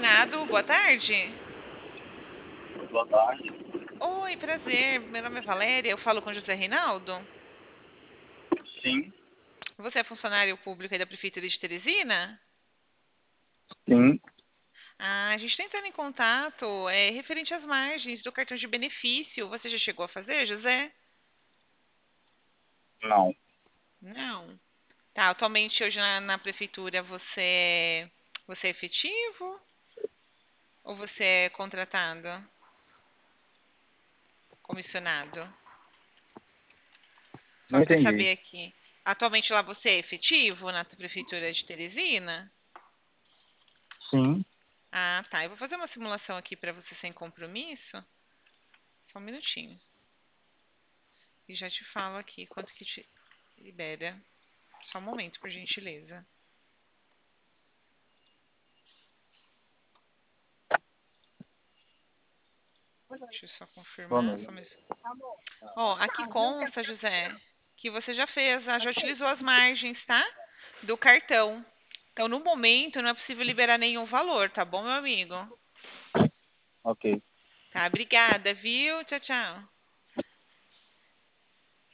Renato, boa tarde. Boa tarde. Oi, prazer. Meu nome é Valéria. Eu falo com José Reinaldo. Sim, Você é funcionário público aí da Prefeitura de Teresina? sim, A gente está entrando em contato, referente às margens do cartão de benefício. Você já chegou a fazer, José? não. Não. Tá, atualmente hoje na prefeitura você é efetivo ou você é contratado, comissionado? Só Não para entendi. saber aqui. Atualmente lá você é efetivo na prefeitura de Teresina? Sim, Ah, tá. Eu vou fazer uma simulação aqui para você sem compromisso. Só um minutinho. E já te falo aqui quanto que te libera. Só um momento, por gentileza. Deixa eu só boa confirmar. noite. Ó, aqui consta, José, que você já fez, já utilizou as margens, tá? Do cartão. Então, no momento, não é possível liberar nenhum valor, tá bom, meu amigo? Ok. Tá, obrigada, viu? Tchau, tchau.